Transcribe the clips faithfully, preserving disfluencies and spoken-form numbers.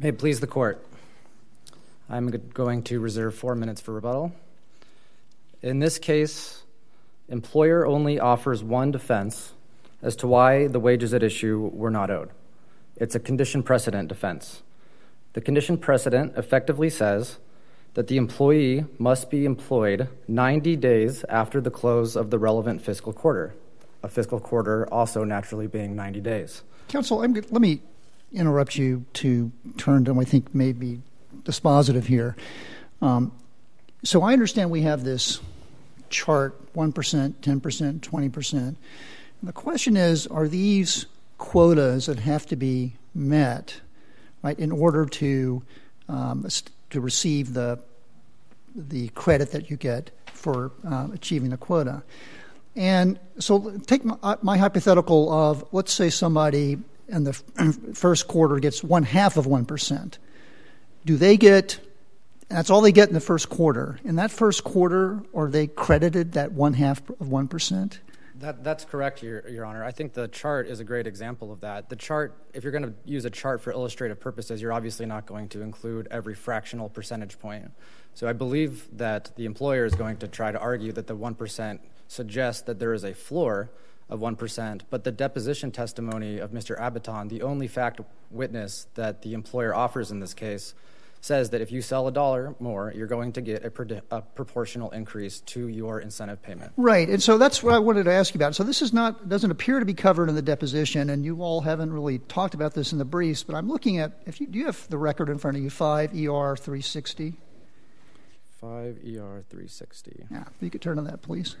May it please the court. I'm going to reserve four minutes for rebuttal. In this case, employer only offers one defense as to why the wages at issue were not owed. It's a condition precedent defense. The condition precedent effectively says that the employee must be employed ninety days after the close of the relevant fiscal quarter, a fiscal quarter also naturally being ninety days. Counsel, I'm, let me interrupt you to turn to what I think may be dispositive here. Um, so I understand we have this chart, one percent, ten percent, twenty percent. The question is, are these quotas that have to be met, right, in order to um, to receive the the credit that you get for uh, achieving the quota? And so take my, my hypothetical of, let's say somebody in the first quarter gets one half of one percent. Do they get, that's all they get in the first quarter. In that first quarter, are they credited that one half of one percent? That, that's correct, Your, Your Honor. I think the chart is a great example of that. The chart, if you're going to use a chart for illustrative purposes, you're obviously not going to include every fractional percentage point. So I believe that the employer is going to try to argue that the one percent suggests that there is a floor of one percent, but the deposition testimony of Mister Abaton, the only fact witness that the employer offers in this case, says that if you sell a dollar more, you're going to get a, pro- a proportional increase to your incentive payment. Right, and so that's what I wanted to ask you about. So this is not doesn't appear to be covered in the deposition, and you all haven't really talked about this in the briefs, but I'm looking at, if you do you have the record in front of you, five E R three sixty? five E R three sixty. Yeah, if you could turn on that, please.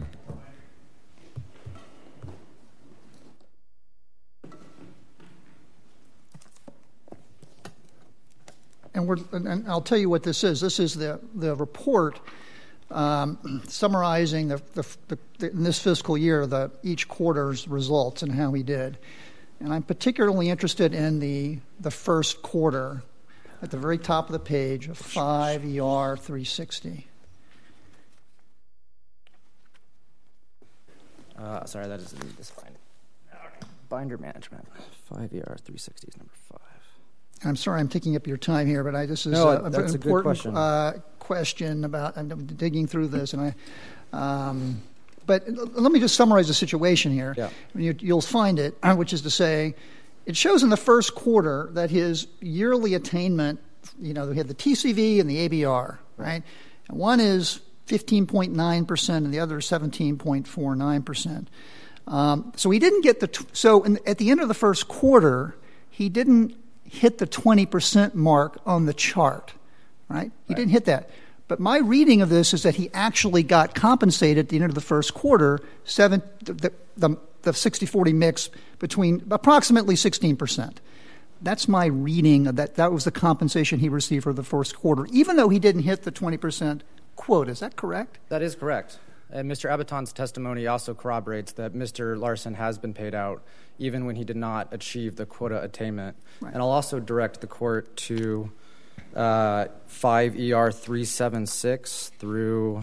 And, we're, and I'll tell you what this is. This is the, the report um, summarizing the, the, the, in this fiscal year the each quarter's results and how we did. And I'm particularly interested in the the first quarter at the very top of the page of five E R three sixty. Uh, sorry, that is this binder. Binder management. five E R three sixty is number five. I'm sorry I'm taking up your time here, but I this is no, a, that's an a important good question. Uh, question about I'm digging through this, and I. Um, but let me just summarize the situation here. Yeah. You, you'll find it, which is to say, it shows in the first quarter that his yearly attainment, you know, we had the T C V and the A B R, right? And one is fifteen point nine percent, and the other is seventeen point four nine percent. Um, so he didn't get the t- so in, at the end of the first quarter, he didn't hit the twenty percent mark on the chart, right? He right. didn't hit that. But my reading of this is that he actually got compensated at the end of the first quarter, seven, the, the, the sixty forty mix between approximately sixteen percent. That's my reading of that. That was the compensation he received for the first quarter, even though he didn't hit the twenty percent quote. Is that correct? That is correct. And Mister Abaton's testimony also corroborates that Mister Larson has been paid out even when he did not achieve the quota attainment. Right. And I'll also direct the court to uh, five E R three seventy-six through,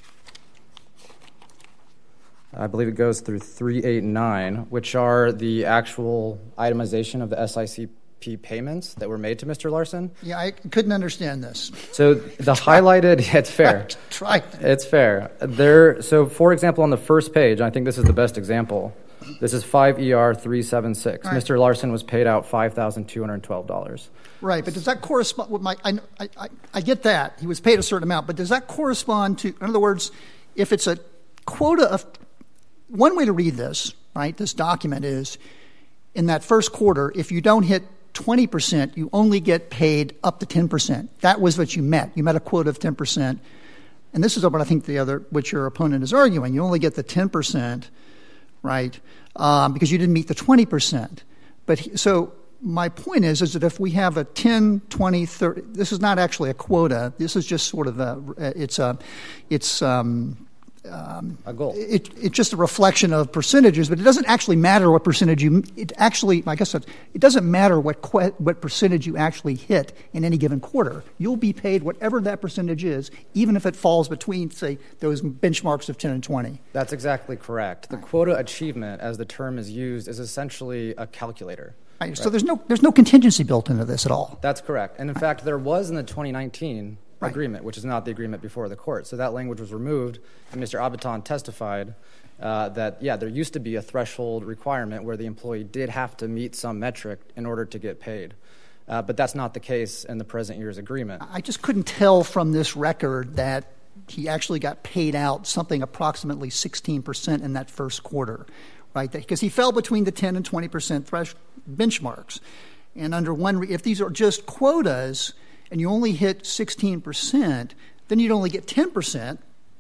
I believe it goes through three eighty-nine, which are the actual itemization of the S I C P payments that were made to Mister Larson. Yeah, I couldn't understand this. So the highlighted, it's fair. Try. It's fair. There. So, for example, on the first page, I think this is the best example. This is five E R three seventy-six. Right. Mister Larson was paid out five thousand two hundred twelve dollars. Right, but does that correspond with my, I, I, I get that. He was paid a certain amount, but does that correspond to, in other words, if it's a quota of, one way to read this, right, this document is, in that first quarter, if you don't hit twenty percent, you only get paid up to ten percent. That was what you met. You met a quota of ten percent. And this is what I think the other, what your opponent is arguing. You only get the ten percent, right, um, because you didn't meet the twenty percent. But he, so my point is, is that if we have a ten, twenty, thirty, this is not actually a quota. This is just sort of a, it's a, it's um, um, a goal. It, it's just a reflection of percentages, but it doesn't actually matter what percentage you. It actually, I guess, it doesn't matter what que- what percentage you actually hit in any given quarter. You'll be paid whatever that percentage is, even if it falls between, say, those benchmarks of ten and twenty. That's exactly correct. The quota achievement, as the term is used, is essentially a calculator. Right. Right. So there's no there's no contingency built into this at all. That's correct. And in right. fact, there was in the twenty nineteen right. agreement, which is not the agreement before the court. So that language was removed, and Mister Abaton testified uh, that, yeah, there used to be a threshold requirement where the employee did have to meet some metric in order to get paid. Uh, but that's not the case in the present year's agreement. I just couldn't tell from this record that he actually got paid out something approximately sixteen percent in that first quarter, right? Because he fell between the ten and twenty percent thresh benchmarks. And under one, if these are just quotas and you only hit sixteen percent, then you'd only get ten percent.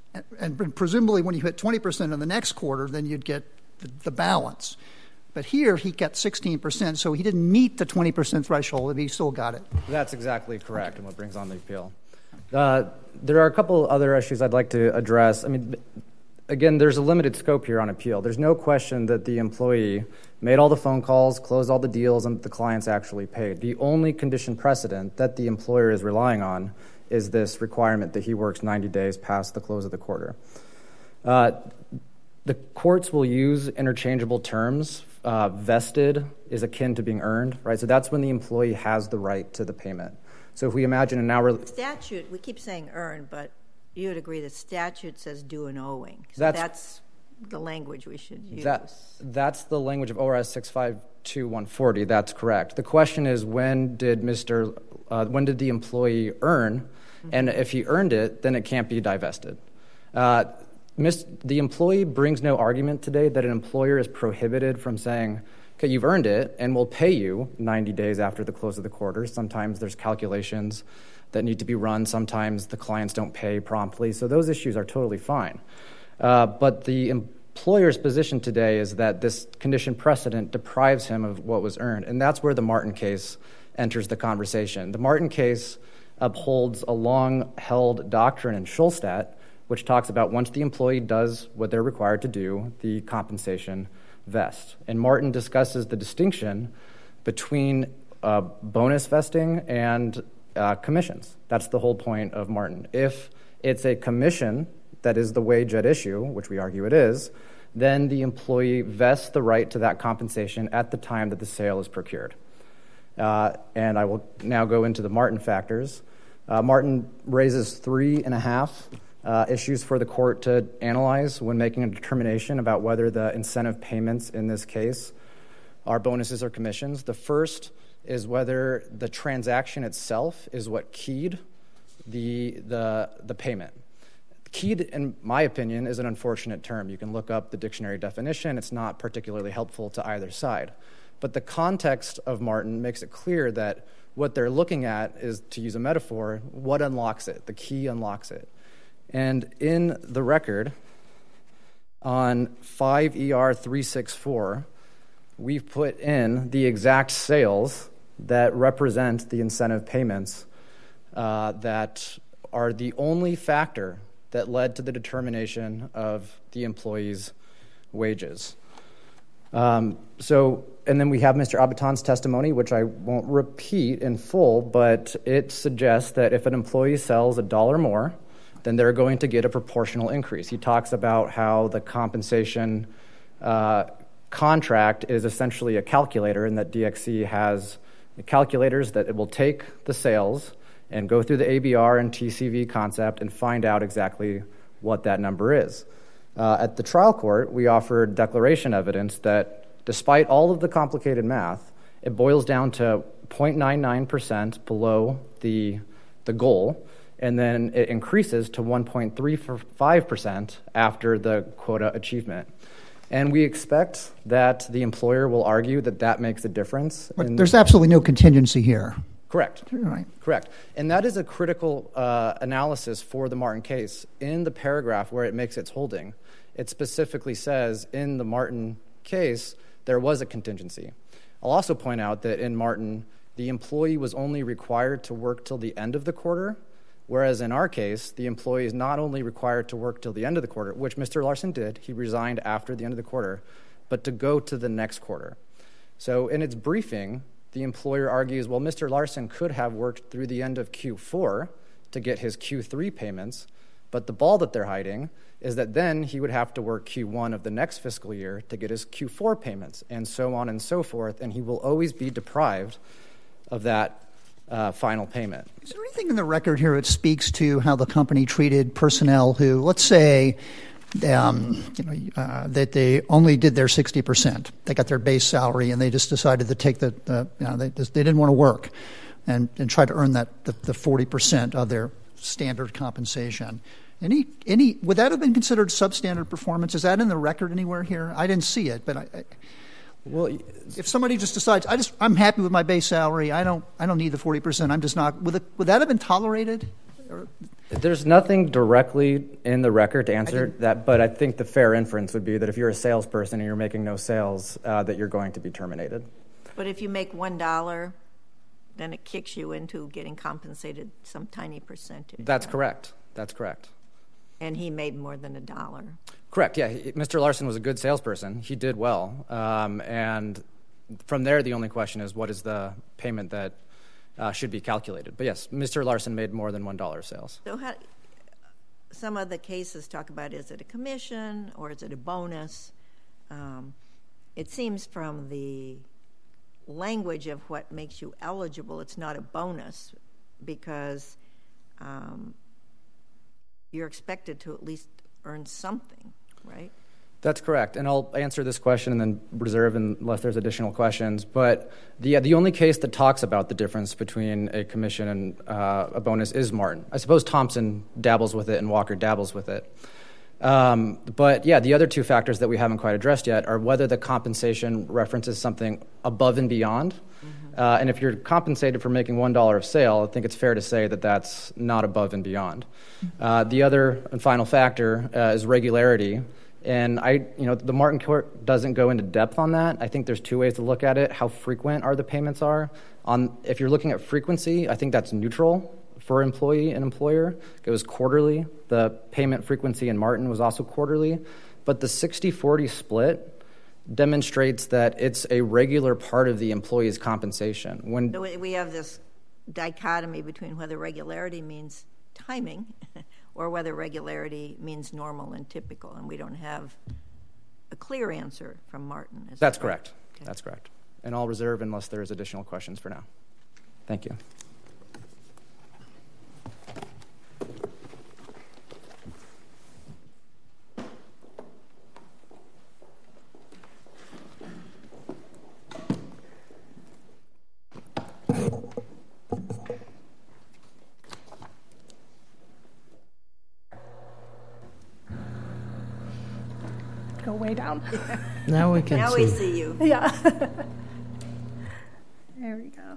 And presumably when you hit twenty percent in the next quarter, then you'd get the, the balance. But here he got sixteen percent, so he didn't meet the twenty percent threshold, but he still got it. That's exactly correct, okay. And what brings on the appeal. Uh, there are a couple other issues I'd like to address. I mean, again, there's a limited scope here on appeal. There's no question that the employee made all the phone calls, closed all the deals, and the clients actually paid. The only condition precedent that the employer is relying on is this requirement that he works ninety days past the close of the quarter. Uh, the courts will use interchangeable terms. Uh, vested is akin to being earned, right? So that's when the employee has the right to the payment. So if we imagine an hourly... Statute, we keep saying earned, but you would agree that statute says due and owing. So that's, that's the language we should use. That, that's the language of O R S six five two one forty. That's correct. The question is, when did Mister Uh, when did the employee earn? Mm-hmm. And if he earned it, then it can't be divested. Uh, mis- the employee brings no argument today that an employer is prohibited from saying, okay, you've earned it, and we'll pay you ninety days after the close of the quarter. Sometimes there's calculations that need to be run. Sometimes the clients don't pay promptly. So those issues are totally fine. Uh, but the employer's position today is that this condition precedent deprives him of what was earned. And that's where the Martin case enters the conversation. The Martin case upholds a long-held doctrine in Schulstadt, which talks about once the employee does what they're required to do, the compensation vests. And Martin discusses the distinction between uh, bonus vesting and uh, commissions. That's the whole point of Martin. If it's a commission that is the wage at issue, which we argue it is, then the employee vests the right to that compensation at the time that the sale is procured. Uh, and I will now go into the Martin factors. Uh, Martin raises three and a half uh, issues for the court to analyze when making a determination about whether the incentive payments in this case are bonuses or commissions. The first is whether the transaction itself is what keyed the the the payment. Keyed, in my opinion, is an unfortunate term. You can look up the dictionary definition. It's not particularly helpful to either side. But the context of Martin makes it clear that what they're looking at is, to use a metaphor, what unlocks it. The key unlocks it. And in the record, on five E R three sixty-four, we've put in the exact sales that represent the incentive payments uh, that are the only factor that led to the determination of the employee's wages. Um, so, and then we have Mister Abaton's testimony, which I won't repeat in full, but it suggests that if an employee sells a dollar more, then they're going to get a proportional increase. He talks about how the compensation uh, contract is essentially a calculator, and that D X C has calculators that it will take the sales and go through the A B R and T C V concept and find out exactly what that number is. Uh, at the trial court, we offered declaration evidence that despite all of the complicated math, it boils down to zero point nine nine percent below the the goal, and then it increases to one point three five percent after the quota achievement. And we expect that the employer will argue that that makes a difference. But there's absolutely no contingency here. Correct. Right. Correct. And that is a critical uh, analysis for the Martin case. In the paragraph where it makes its holding, it specifically says in the Martin case, there was a contingency. I'll also point out that in Martin, the employee was only required to work till the end of the quarter, Whereas in our case, the employee is not only required to work till the end of the quarter, which Mister Larson did, he resigned after the end of the quarter, but to go to the next quarter. So in its briefing, the employer argues, well, Mister Larson could have worked through the end of Q four to get his Q three payments, but the ball that they're hiding is that then he would have to work Q one of the next fiscal year to get his Q four payments, and so on and so forth, and he will always be deprived of that uh, final payment. Is there anything in the record here that speaks to how the company treated personnel who, let's say, um, you know, uh, that they only did their sixty percent? They got their base salary, and they just decided to take the, the you know, they, just, they didn't want to work and, and try to earn that the, the forty percent of their standard compensation. Any, any, would that have been considered substandard performance? Is that in the record anywhere here? I didn't see it, but I, I, well, if somebody just decides, I just, I'm happy with my base salary, I don't, I don't need the forty percent. I'm just not. Would, it, would that have been tolerated? Or? There's nothing directly in the record to answer that, but I think the fair inference would be that if you're a salesperson and you're making no sales, uh, that you're going to be terminated. But if you make one dollar, then it kicks you into getting compensated some tiny percentage. That's right? correct. That's correct. And he made more than a dollar. Correct, yeah. He, Mister Larson was a good salesperson. He did well. Um, and from there, the only question is, what is the payment that uh, should be calculated? But yes, Mister Larson made more than one dollar of sales. So how, some of the cases talk about, is it a commission or is it a bonus? Um, it seems from the language of what makes you eligible, it's not a bonus because um, you're expected to at least earn something, right? That's correct, and I'll answer this question and then reserve unless there's additional questions. But the the only case that talks about the difference between a commission and uh, a bonus is Martin. I suppose Thompson dabbles with it and Walker dabbles with it. Um, but yeah, the other two factors that we haven't quite addressed yet are whether the compensation references something above and beyond. Mm-hmm. Uh, and if you're compensated for making one dollar of sale, I think it's fair to say that that's not above and beyond. Uh, the other and final factor uh, is regularity. And I, you know, the Martin court doesn't go into depth on that. I think there's two ways to look at it. How frequent are the payments are? On if you're looking at frequency, I think that's neutral for employee and employer. It was quarterly. The payment frequency in Martin was also quarterly. But the sixty forty split demonstrates that it's a regular part of the employee's compensation. When so we have this dichotomy between whether regularity means timing or whether regularity means normal and typical, and we don't have a clear answer from Martin. Is That's that right? correct. Okay. That's correct. And I'll reserve unless there's additional questions for now. Thank you. Go way down. Now we can now see. we see you. Yeah. There we go.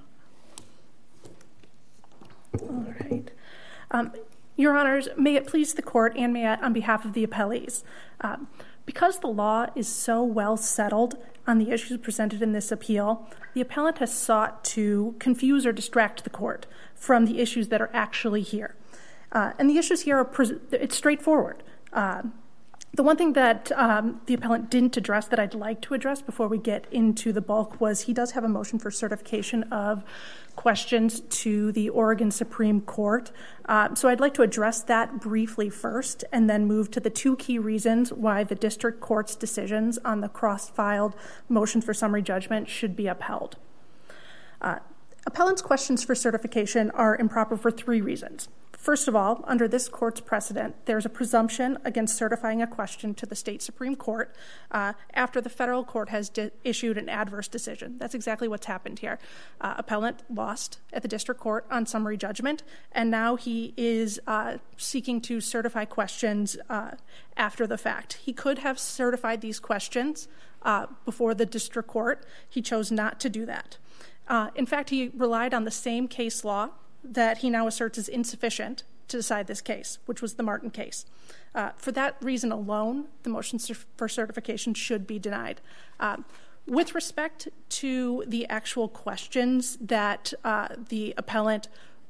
All right. Um, Your Honors, may it please the court and may I, on behalf of the appellees, um, because the law is so well settled on the issues presented in this appeal, the appellant has sought to confuse or distract the court from the issues that are actually here. Uh, and the issues here are, pre- it's straightforward. Uh, The one thing that um, the appellant didn't address that I'd like to address before we get into the bulk was he does have a motion for certification of questions to the Oregon Supreme Court. Uh, so I'd like to address that briefly first and then move to the two key reasons why the district court's decisions on the cross-filed motion for summary judgment should be upheld. Uh, appellant's questions for certification are improper for three reasons. First of all, under this court's precedent, there's a presumption against certifying a question to the state Supreme Court uh, after the federal court has di- issued an adverse decision. That's exactly what's happened here. Uh, appellant lost at the district court on summary judgment, and now he is uh, seeking to certify questions uh, after the fact. He could have certified these questions uh, before the district court. He chose not to do that. Uh, in fact, he relied on the same case law that he now asserts is insufficient to decide this case, which was the Martin case. Uh, for that reason alone, the motion for certification should be denied. Uh, with respect to the actual questions that uh, the appellant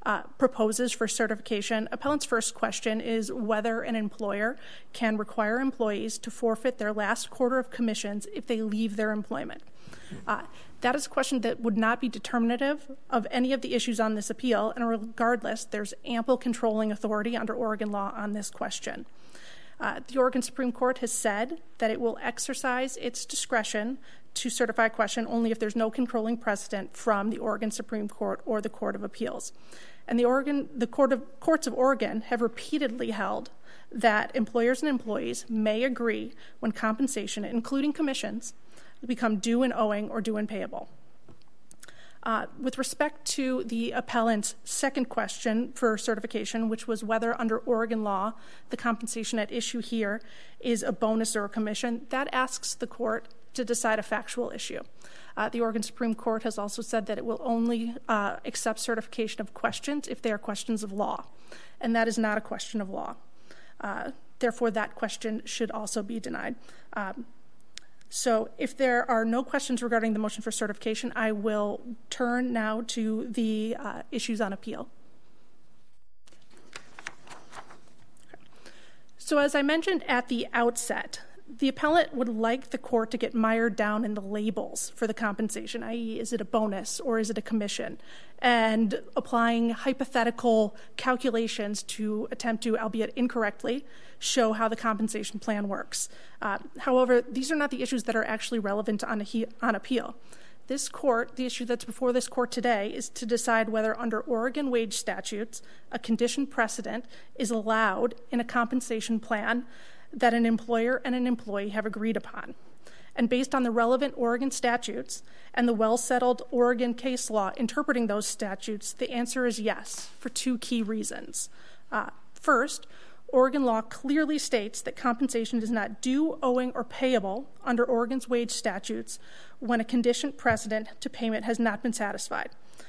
uh, proposes for certification, appellant's first question is whether an employer can require employees to forfeit their last quarter of commissions if they leave their employment. Uh, that is a question that would not be determinative of any of the issues on this appeal, and regardless, there's ample controlling authority under Oregon law on this question. Uh, the Oregon Supreme Court has said that it will exercise its discretion to certify a question only if there's no controlling precedent from the Oregon Supreme Court or the Court of Appeals. And the Oregon, the Court of, courts of Oregon have repeatedly held that employers and employees may agree when compensation, including commissions, become due and owing or due and payable. Uh, with respect to the appellant's second question for certification, which was whether under Oregon law the compensation at issue here is a bonus or a commission, that asks the court to decide a factual issue. Uh, the Oregon Supreme Court has also said that it will only uh, accept certification of questions if they are questions of law, and that is not a question of law. Uh, therefore, that question should also be denied. Um, So if there are no questions regarding the motion for certification, I will turn now to the uh, issues on appeal. Okay. So as I mentioned at the outset, the appellant would like the court to get mired down in the labels for the compensation, that is, is it a bonus or is it a commission, and applying hypothetical calculations to attempt to, albeit incorrectly, show how the compensation plan works. Uh, however, these are not the issues that are actually relevant on, a he- on appeal. This court, the issue that's before this court today, is to decide whether under Oregon wage statutes, a condition precedent is allowed in a compensation plan that an employer and an employee have agreed upon. And based on the relevant Oregon statutes and the well-settled Oregon case law interpreting those statutes, the answer is yes, for two key reasons. Uh, first, Oregon law clearly states that compensation is not due, owing, or payable under Oregon's wage statutes when a conditioned precedent to payment has not been satisfied.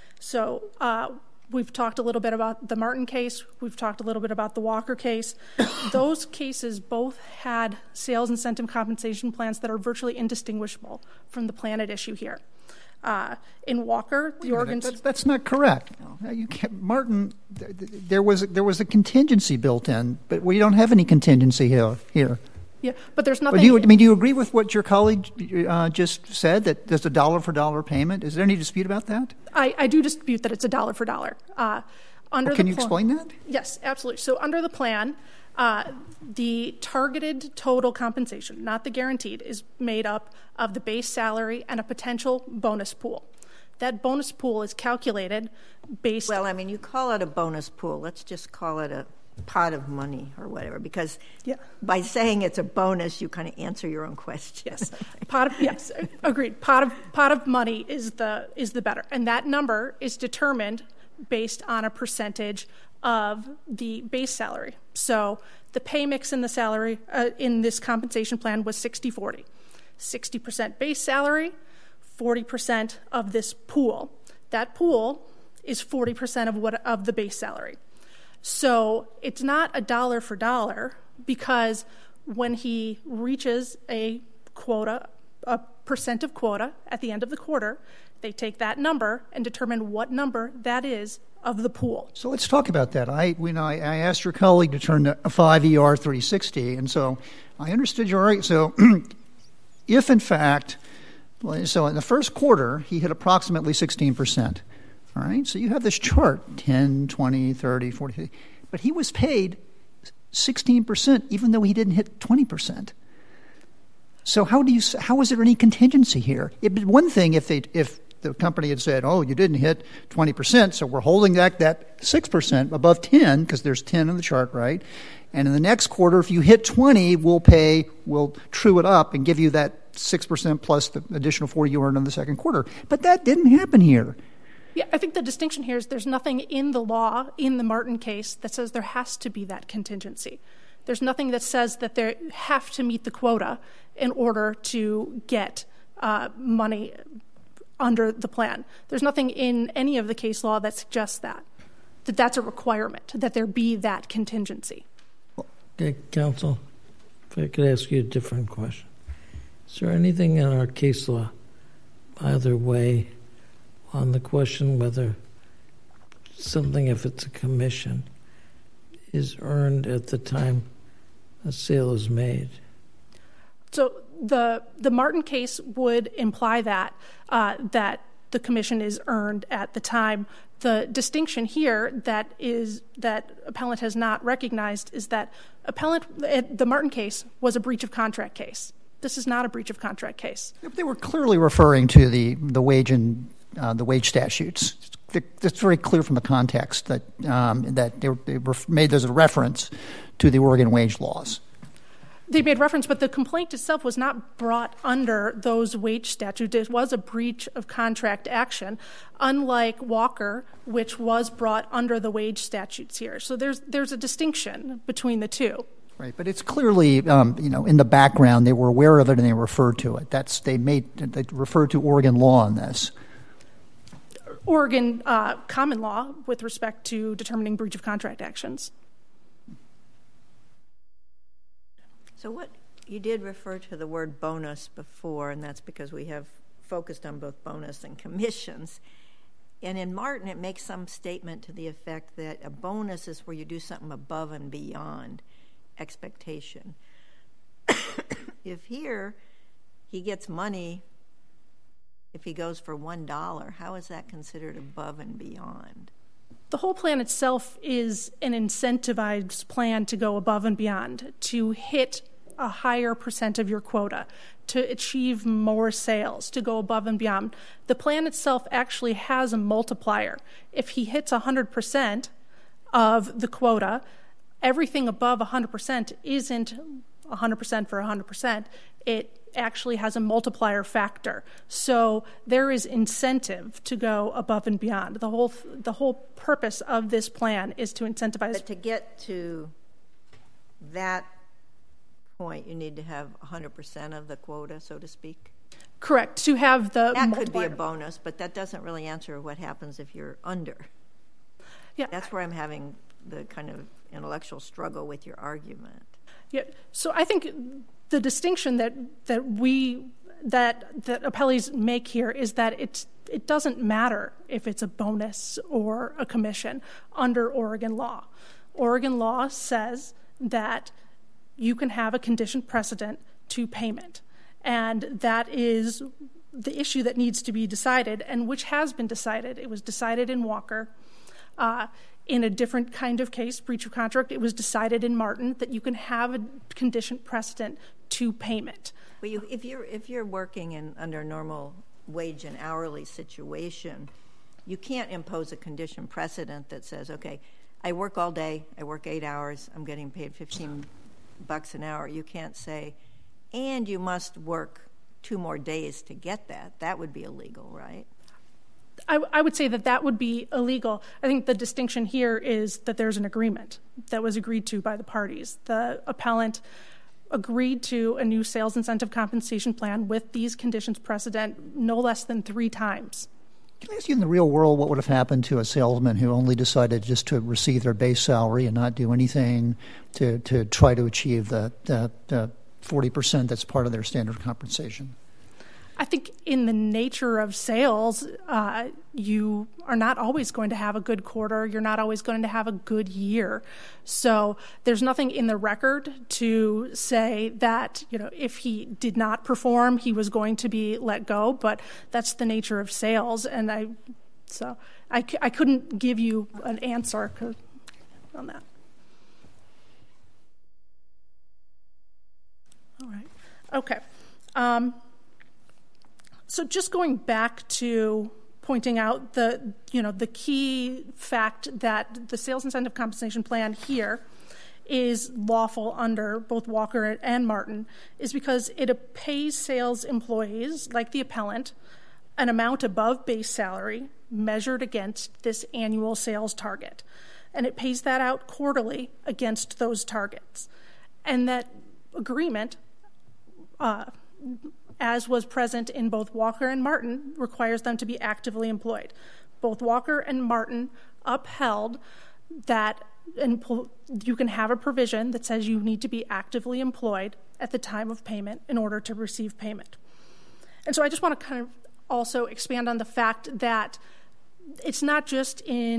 So uh, we've talked a little bit about the Martin case. We've talked a little bit about the Walker case. Those cases both had sales incentive compensation plans that are virtually indistinguishable from the plan at issue here. Uh, in Walker, the Oregon that's, that's not correct. No. You can't, Martin, th- th- there was there was a contingency built in, but we don't have any contingency here. Here. Yeah, but there's nothing. Do you, I mean, do you agree with what your colleague uh, just said, that there's a dollar for dollar payment? Is there any dispute about that? I, I do dispute that it's a dollar for dollar. Uh, under well, can the you pl- explain that? Yes, absolutely. So under the plan, uh, the targeted total compensation, not the guaranteed, is made up of the base salary and a potential bonus pool. That bonus pool is calculated based... Well, I mean, you call it a bonus pool. Let's just call it a pot of money or whatever, because yeah. by saying it's a bonus, you kind of answer your own question. Yes, pot of yes, agreed. Pot of pot of money is the is the better, and that number is determined based on a percentage of the base salary. So the pay mix in the salary uh, in this compensation plan was sixty forty. sixty percent base salary, forty percent of this pool. That pool is forty percent of what of the base salary. So it's not a dollar for dollar, because when he reaches a quota, a percent of quota at the end of the quarter, they take that number and determine what number that is of the pool. So let's talk about that. I, when I, I asked your colleague to turn to a five E R three sixty, and so I understood your argument. So if, in fact, so in the first quarter, he hit approximately sixteen percent. All right, so you have this chart, ten, twenty, thirty, forty, but he was paid sixteen percent even though he didn't hit twenty percent. So how do you, how is there any contingency here? It'd be one thing if they, if the company had said, oh, you didn't hit twenty percent, so we're holding that, that six percent above ten, because there's ten in the chart, right? And in the next quarter, if you hit twenty, we'll pay, we'll true it up and give you that six percent plus the additional forty you earned in the second quarter. But that didn't happen here. Yeah, I think the distinction here is there's nothing in the law, in the Martin case, that says there has to be that contingency. There's nothing that says that they have to meet the quota in order to get uh, money under the plan. There's nothing in any of the case law that suggests that, that that's a requirement, that there be that contingency. Okay, counsel, if I could ask you a different question. Is there anything in our case law either way on the question whether something, if it's a commission, is earned at the time a sale is made? So the the Martin case would imply that uh, that the commission is earned at the time. The distinction here that is that appellant has not recognized is that appellant the Martin case was a breach of contract case. This is not a breach of contract case. They were clearly referring to the the wage and uh, the wage statutes. It's very clear from the context that um, that they, were, they were made as a reference to the Oregon wage laws. They made reference, but the complaint itself was not brought under those wage statutes. It was a breach of contract action, unlike Walker, which was brought under the wage statutes here. So there's there's a distinction between the two. Right, but it's clearly, um, you know, in the background they were aware of it and they referred to it. That's they made they referred to Oregon law on this. Oregon uh, common law with respect to determining breach of contract actions. So what you did refer to the word bonus before, and that's because we have focused on both bonus and commissions. And in Martin, it makes some statement to the effect that a bonus is where you do something above and beyond expectation. If here he gets money, if he goes for one dollar, how is that considered above and beyond? The whole plan itself is an incentivized plan to go above and beyond, to hit a higher percent of your quota, to achieve more sales, to go above and beyond. The plan itself actually has a multiplier. If he hits one hundred percent of the quota, everything above one hundred percent isn't one hundred percent for one hundred percent. It actually has a multiplier factor. So there is incentive to go above and beyond. The whole the whole purpose of this plan is to incentivize. But to get to that point, you need to have one hundred percent of the quota, so to speak? Correct. To have the That multiplier. could be a bonus, but that doesn't really answer what happens if you're under. Yeah. That's where I'm having the kind of intellectual struggle with your argument. Yeah. So I think the distinction that that we that that appellees make here is that it's it doesn't matter if it's a bonus or a commission under Oregon law. Oregon law says that you can have a conditioned precedent to payment, and that is the issue that needs to be decided, and which has been decided. It was decided in Walker. Uh, in a different kind of case, breach of contract, it was decided in Martin that you can have a conditioned precedent to payment. Well, you, if you're if you're working in under a normal wage and hourly situation, you can't impose a condition precedent that says, okay, I work all day, I work eight hours, I'm getting paid fifteen bucks an hour. You can't say, and you must work two more days to get that. That would be illegal, right? I, I would say that that would be illegal. I think the distinction here is that there's an agreement that was agreed to by the parties. The appellant agreed to a new sales incentive compensation plan with these conditions precedent no less than three times. Can I ask you, in the real world, what would have happened to a salesman who only decided just to receive their base salary and not do anything to, to try to achieve the, the, the forty percent that's part of their standard compensation? I think in the nature of sales, uh, you are not always going to have a good quarter. You're not always going to have a good year. So there's nothing in the record to say that, you know, if he did not perform, he was going to be let go. But that's the nature of sales. And I, so I, I couldn't give you an answer on that. All right. Okay. Um, So just going back to pointing out the, you know, the key fact that the sales incentive compensation plan here is lawful under both Walker and Martin is because it pays sales employees, like the appellant, an amount above base salary measured against this annual sales target. And it pays that out quarterly against those targets. And that agreement, uh, as was present in both Walker and Martin, requires them to be actively employed. Both Walker and Martin upheld that and you can have a provision that says you need to be actively employed at the time of payment in order to receive payment. And so I just want to kind of also expand on the fact that it's not just in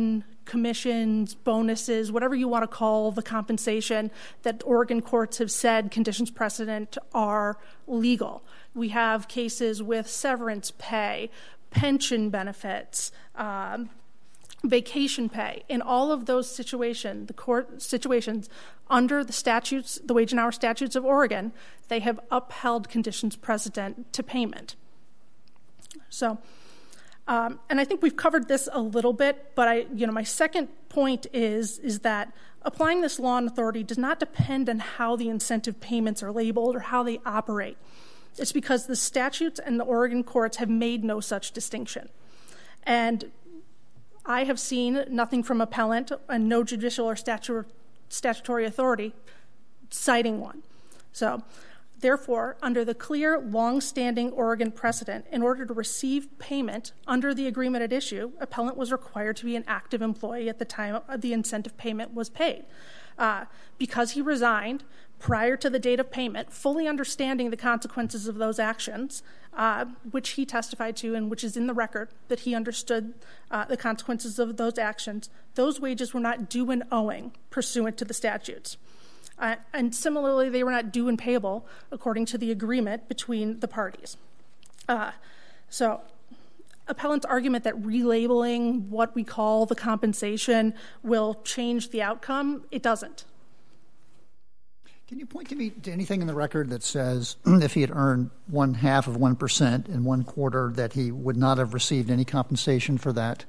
commissions, bonuses, whatever you want to call the compensation that Oregon courts have said conditions precedent are legal. We have cases with severance pay, pension benefits, um, vacation pay. In all of those situations, the court situations under the statutes, the wage and hour statutes of Oregon, they have upheld conditions precedent to payment. So, um, and I think we've covered this a little bit, but I, you know, my second point is is that applying this law and authority does not depend on how the incentive payments are labeled or how they operate. It's because the statutes and the Oregon courts have made no such distinction. And I have seen nothing from appellant and no judicial or statu- statutory authority citing one. So, therefore, under the clear, long-standing Oregon precedent, in order to receive payment under the agreement at issue, appellant was required to be an active employee at the time the incentive payment was paid. Uh, because he resigned prior to the date of payment, fully understanding the consequences of those actions, uh, which he testified to and which is in the record that he understood uh, the consequences of those actions, those wages were not due and owing pursuant to the statutes. Uh, and similarly, they were not due and payable according to the agreement between the parties. Uh, so appellant's argument that relabeling what we call the compensation will change the outcome, it doesn't. Can you point to me to anything in the record that says if he had earned one half of one percent in one quarter that he would not have received any compensation for that?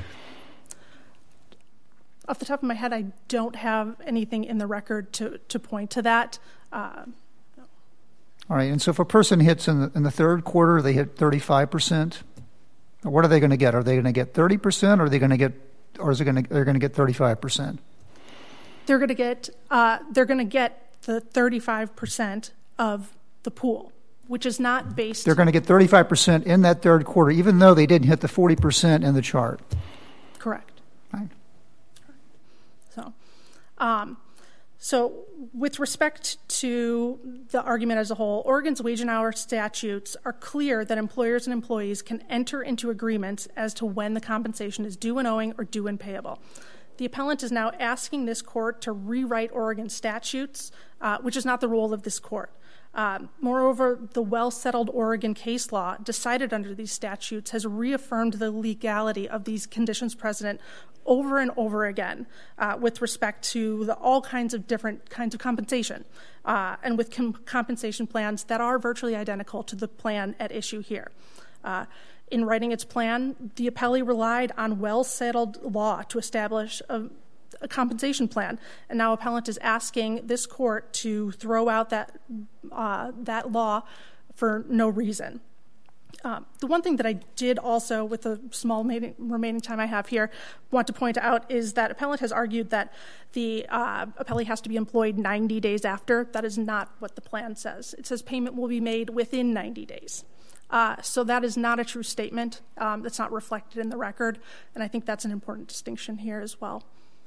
Off the top of my head, I don't have anything in the record to, to point to that. Uh, no. All right, and so if a person hits in the, in the third quarter, they hit thirty-five percent, what are they going to get? Are they going to get thirty percent, or are they going to get, or is it going to, they're going to get thirty-five percent? They're going to get, uh, they're going to get the thirty-five percent of the pool, which is not based. They're going to get thirty-five percent in that third quarter, even though they didn't hit the forty percent in the chart. Correct. Right. So, um, so with respect to the argument as a whole, Oregon's wage and hour statutes are clear that employers and employees can enter into agreements as to when the compensation is due and owing or due and payable. The appellant is now asking this court to rewrite Oregon statutes, uh, which is not the role of this court. Um, moreover, the well-settled Oregon case law decided under these statutes has reaffirmed the legality of these conditions precedent over and over again uh, with respect to the, all kinds of different kinds of compensation uh, and with com- compensation plans that are virtually identical to the plan at issue here. Uh, in writing its plan, the appellee relied on well-settled law to establish a a compensation plan, and now appellant is asking this court to throw out that uh, that law for no reason. Um, the one thing that I did also, with the small remaining time I have here, want to point out is that appellant has argued that the uh, appellee has to be employed ninety days after. That is not what the plan says. It says payment will be made within ninety days. Uh, so that is not a true statement. Um, that's not reflected in the record, and I think that's an important distinction here as well.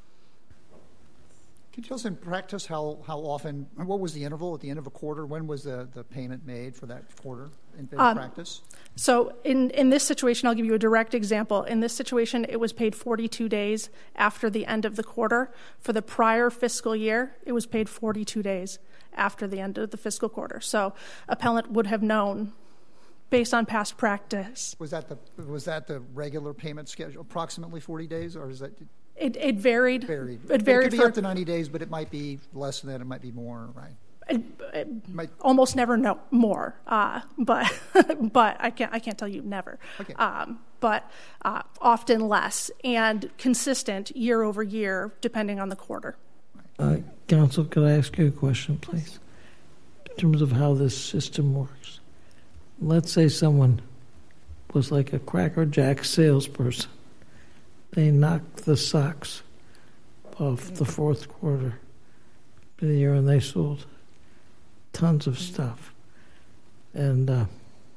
Can you tell us in practice how, how often, what was the interval at the end of a quarter? When was the, the payment made for that quarter in, in um, practice? So in, in this situation, I'll give you a direct example. In this situation, it was paid forty-two days after the end of the quarter. For the prior fiscal year, it was paid forty-two days after the end of the fiscal quarter. So appellant would have known based on past practice. Was that the was that the regular payment schedule, approximately forty days, or is that... It, it varied. Varied. It varied. It could be for, up to ninety days, but it might be less than that. It might be more, right? It, it might, almost never no more, uh, but but I can't I can't tell you never. Okay. Um, but uh, often less and consistent year over year, depending on the quarter. Uh, Counsel, could I ask you a question, please? In terms of how this system works, let's say someone was like a Cracker Jack salesperson. They knocked the socks off the fourth quarter of the year, and they sold tons of stuff. And uh,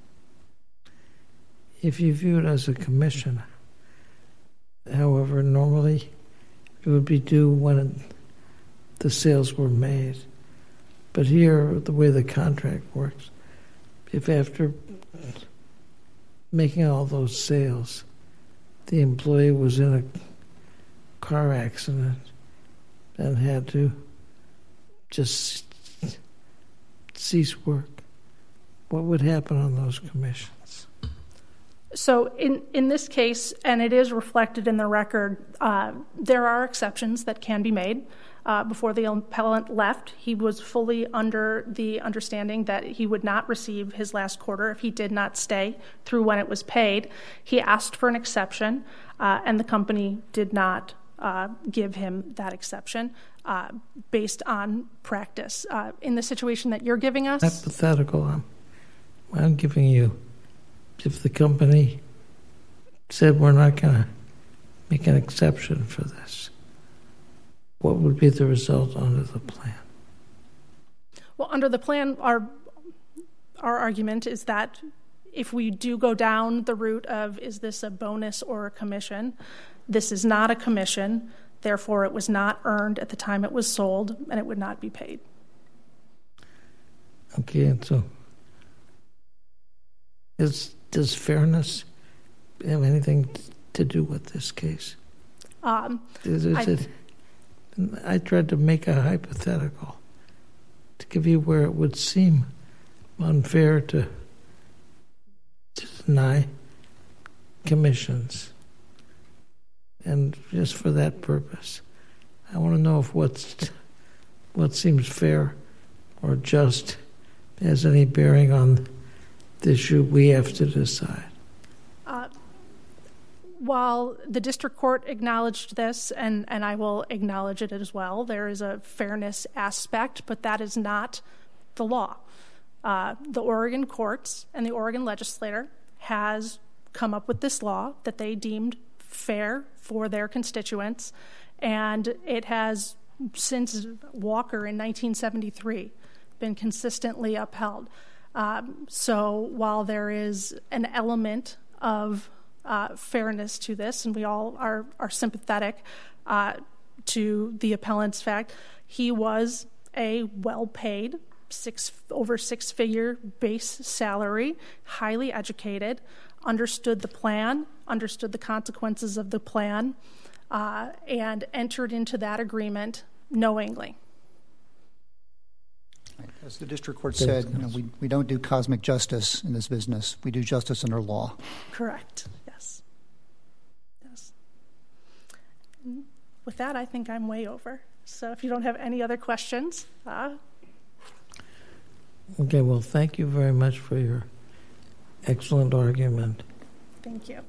if you view it as a commission, however, normally it would be due when it, the sales were made. But here, the way the contract works, if after making all those sales, the employee was in a car accident and had to just cease work, what would happen on those commissions? So in, in this case, and it is reflected in the record, uh, there are exceptions that can be made. Uh, before the appellant left, he was fully under the understanding that he would not receive his last quarter if he did not stay through when it was paid. He asked for an exception, uh, and the company did not uh, give him that exception uh, based on practice. Uh, in the situation that you're giving us... Hypothetical, I'm, I'm giving you, if the company said we're not going to make an exception for this, what would be the result under the plan? Well, under the plan, our our argument is that if we do go down the route of is this a bonus or a commission, this is not a commission, therefore it was not earned at the time it was sold, and it would not be paid. Okay, and so is, does fairness have anything to do with this case? Um, is, is I, it... I tried to make a hypothetical to give you where it would seem unfair to, to deny commissions. And just for that purpose, I want to know if what's, what seems fair or just has any bearing on the issue we have to decide. Uh, While the district court acknowledged this, and, and I will acknowledge it as well, there is a fairness aspect, but that is not the law. Uh, the Oregon courts and the Oregon legislature has come up with this law that they deemed fair for their constituents, and it has, since Walker in nineteen seventy-three, been consistently upheld. Um, so while there is an element of Uh, fairness to this, and we all are, are sympathetic uh, to the appellant's fact, he was a well-paid, six over six-figure base salary, highly educated, understood the plan, understood the consequences of the plan, uh, and entered into that agreement knowingly. As the district court said, you know, we, we don't do cosmic justice in this business. We do justice under law. Correct. Yes. Yes. With that, I think I'm way over. So if you don't have any other questions. Uh... Okay, well, thank you very much for your excellent argument. Thank you.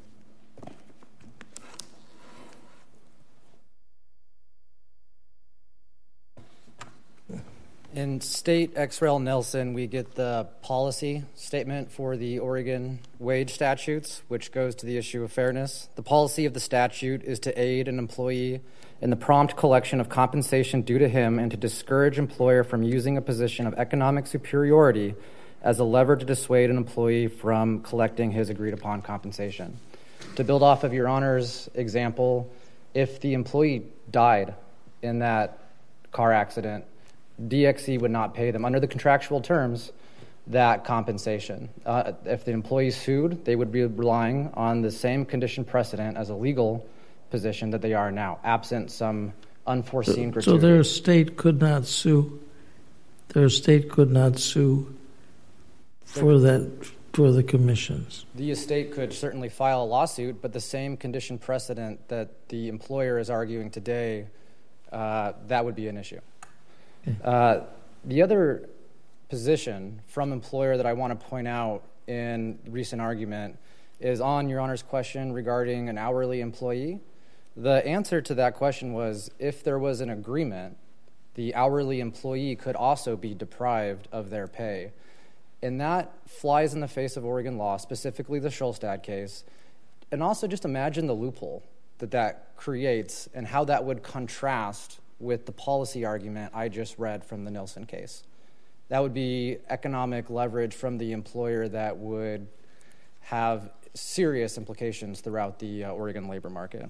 In State X Rel Nelson, we get the policy statement for the Oregon wage statutes, which goes to the issue of fairness. The policy of the statute is to aid an employee in the prompt collection of compensation due to him and to discourage employer from using a position of economic superiority as a lever to dissuade an employee from collecting his agreed-upon compensation. To build off of Your Honor's example, if the employee died in that car accident, D X E would not pay them under the contractual terms that compensation. Uh, if the employee sued, they would be relying on the same condition precedent as a legal position that they are now, absent some unforeseen so, gratuity. So their estate could not sue. Their estate could not sue for that for the commissions. The estate could certainly file a lawsuit, but the same condition precedent that the employer is arguing today, uh, that would be an issue. Okay. Uh, the other position from employer that I want to point out in recent argument is on Your Honor's question regarding an hourly employee. The answer to that question was if there was an agreement, the hourly employee could also be deprived of their pay. And that flies in the face of Oregon law, specifically the Schulstad case. And also just imagine the loophole that that creates and how that would contrast with the policy argument I just read from the Nilsen case. That would be economic leverage from the employer that would have serious implications throughout the uh, Oregon labor market.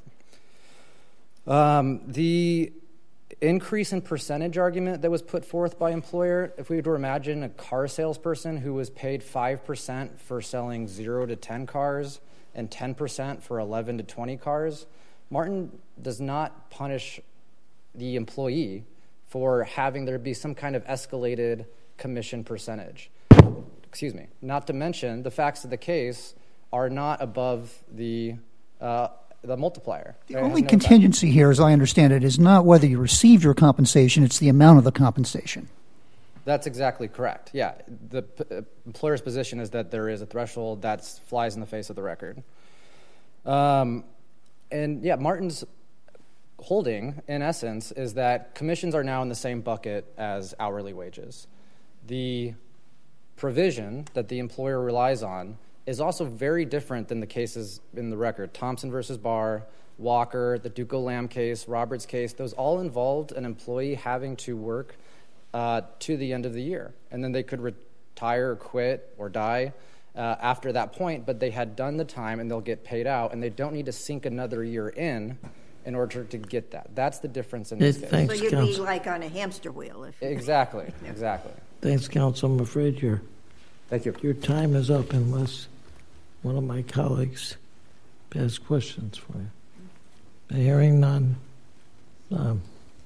Um, the increase in percentage argument that was put forth by employer, if we were to imagine a car salesperson who was paid five percent for selling zero to ten cars and ten percent for eleven to twenty cars, Martin does not punish the employee for having there be some kind of escalated commission percentage. Excuse me. Not to mention, the facts of the case are not above the uh, the multiplier. The only contingency here, as I understand it, is not whether you received your compensation, it's the amount of the compensation. That's exactly correct. Yeah, the p- employer's position is that there is a threshold that flies in the face of the record. Um, and yeah, Martin's holding, in essence, is that commissions are now in the same bucket as hourly wages. The provision that the employer relies on is also very different than the cases in the record. Thompson versus Barr, Walker, the Duco Lamb case, Roberts case, those all involved an employee having to work uh, to the end of the year. And then they could retire or quit or die uh, after that point, but they had done the time and they'll get paid out, and they don't need to sink another year in in order to get that. That's the difference in this case. Thanks, so you'd counsel. be like on a hamster wheel. If Exactly, exactly. Thanks, counsel. I'm afraid your Thank you. your time is up unless one of my colleagues has questions for you. Hearing none. Um,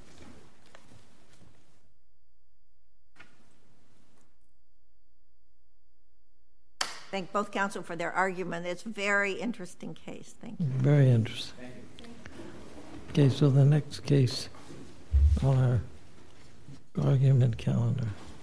Thank both counsel for their argument. It's a very interesting case. Thank you. very interesting. Okay, so the next case on our argument calendar